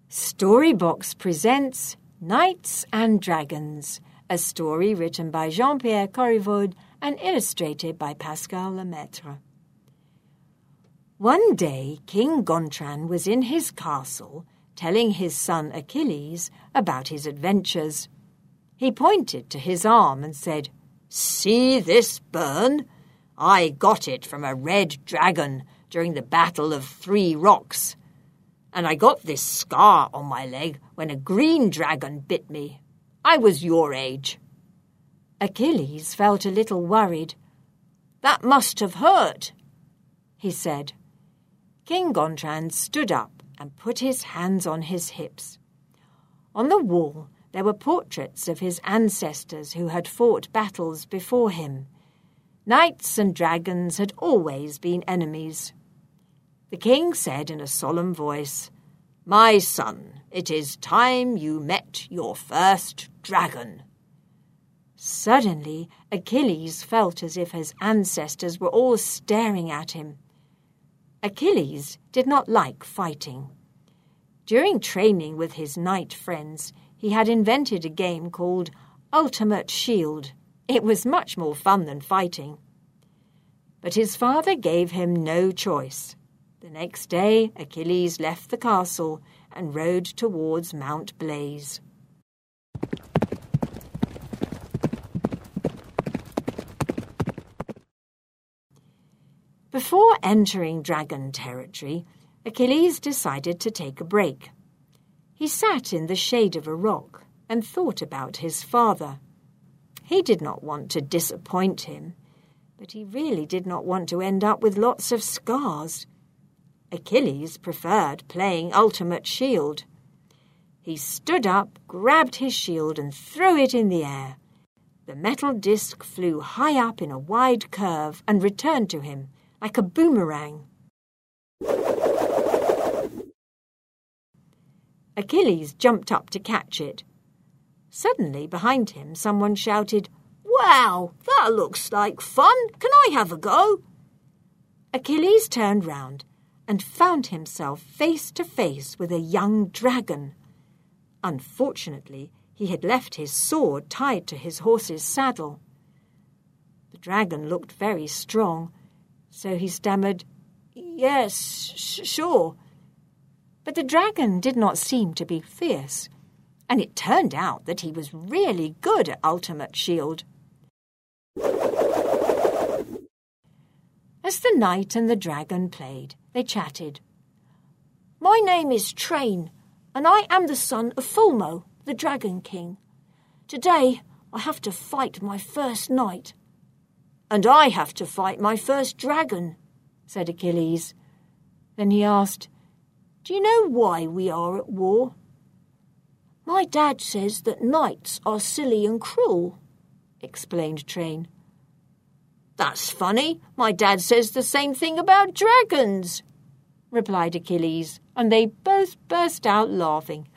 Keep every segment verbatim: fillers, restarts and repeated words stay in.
Storybox presents Knights and Dragons, a story written by Jean-Pierre Corriveau and illustrated by Pascal Lemaitre. One day King Gontran was in his castle telling his son Achilles about his adventures. He pointed to his arm and said, "See this burn? I got it from a red dragon during the Battle of Three Rocks. And I got this scar on my leg when a green dragon bit me. I was your age." Achilles felt a little worried. "That must have hurt," he said. King Gontran stood up and put his hands on his hips. On the wall there were portraits of his ancestors who had fought battles before him. Knights and dragons had always been enemies. The king said in a solemn voice, "My son, it is time you met your first dragon." Suddenly, Achilles felt as if his ancestors were all staring at him. Achilles did not like fighting. During training with his knight friends, he had invented a game called Ultimate Shield. It was much more fun than fighting. But his father gave him no choice. The next day, Achilles left the castle and rode towards Mount Blaise. Before entering dragon territory, Achilles decided to take a break. He sat in the shade of a rock and thought about his father. He did not want to disappoint him, but he really did not want to end up with lots of scars. Achilles preferred playing Ultimate Shield. He stood up, grabbed his shield and threw it in the air. The metal disc flew high up in a wide curve and returned to him like a boomerang. Achilles jumped up to catch it. Suddenly, behind him, someone shouted, "Wow, that looks like fun! Can I have a go?" Achilles turned round and found himself face to face with a young dragon. Unfortunately, he had left his sword tied to his horse's saddle. The dragon looked very strong, so he stammered, "Yes, sh- sure." But the dragon did not seem to be fierce, and it turned out that he was really good at Ultimate Shield. As the knight and the dragon played, they chatted. "My name is Train, and I am the son of Fulmo, the Dragon King. Today I have to fight my first knight." "And I have to fight my first dragon," said Achilles. Then he asked, "Do you know why we are at war?" "My dad says that knights are silly and cruel," explained Train. "That's funny. My dad says the same thing about dragons," replied Achilles, and they both burst out laughing.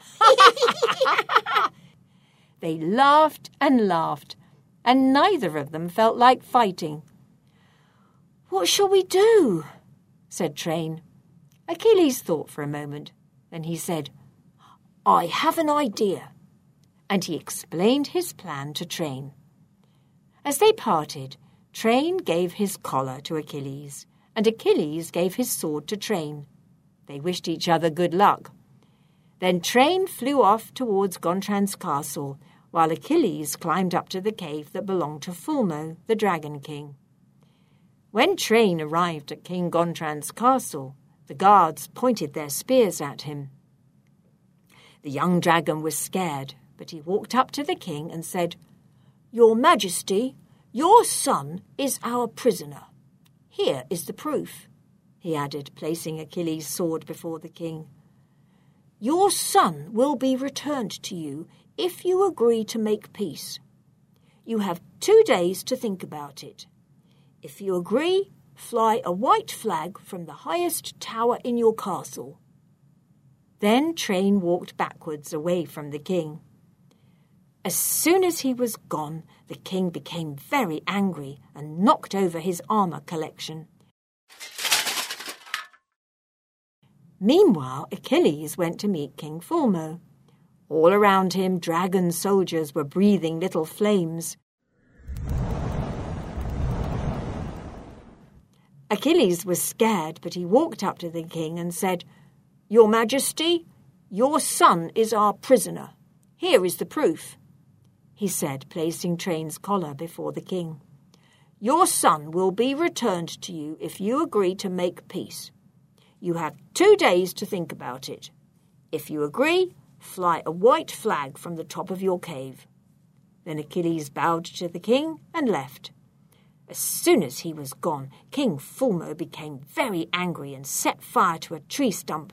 They laughed and laughed, and neither of them felt like fighting. "What shall we do?" said Train. Achilles thought for a moment. Then he said, "I have an idea." And he explained his plan to Train. As they parted, Train gave his collar to Achilles, and Achilles gave his sword to Train. They wished each other good luck. Then Train flew off towards Gontran's castle, while Achilles climbed up to the cave that belonged to Fulmo, the Dragon King. When Train arrived at King Gontran's castle, the guards pointed their spears at him. The young dragon was scared, but he walked up to the king and said, "Your Majesty, your son is our prisoner. Here is the proof," he added, placing Achilles' sword before the king. "Your son will be returned to you if you agree to make peace. You have two days to think about it. If you agree, fly a white flag from the highest tower in your castle." Then Train walked backwards away from the king. As soon as he was gone, the king became very angry and knocked over his armour collection. Meanwhile, Achilles went to meet King Fulmo. All around him, dragon soldiers were breathing little flames. Achilles was scared, but he walked up to the king and said, "Your Majesty, your son is our prisoner. Here is the proof," he said, placing Train's collar before the king. "Your son will be returned to you if you agree to make peace. You have two days to think about it. If you agree, fly a white flag from the top of your cave." Then Achilles bowed to the king and left. As soon as he was gone, King Fulmo became very angry and set fire to a tree stump.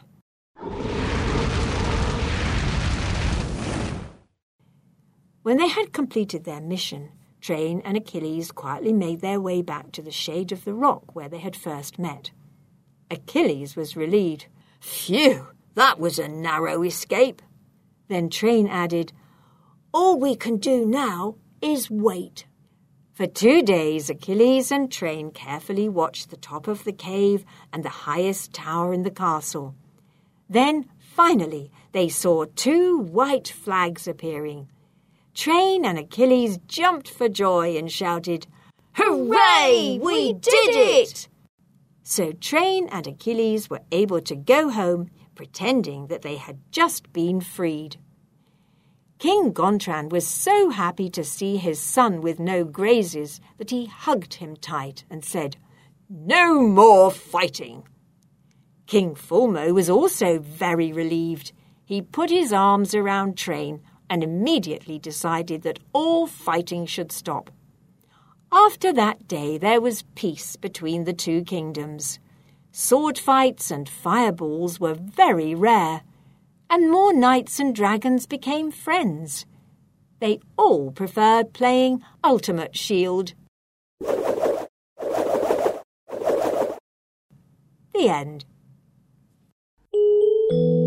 When they had completed their mission, Train and Achilles quietly made their way back to the shade of the rock where they had first met. Achilles was relieved. "Phew, that was a narrow escape." Then Train added, "All we can do now is wait." For two days, Achilles and Train carefully watched the top of the cave and the highest tower in the castle. Then, finally, they saw two white flags appearing. Train and Achilles jumped for joy and shouted, "Hooray! We did it!" So Train and Achilles were able to go home, pretending that they had just been freed. King Gontran was so happy to see his son with no grazes that he hugged him tight and said, "No more fighting." King Fulmo was also very relieved. He put his arms around Train and immediately decided that all fighting should stop. After that day, there was peace between the two kingdoms. Sword fights and fireballs were very rare, and more knights and dragons became friends. They all preferred playing Ultimate Shield. The end.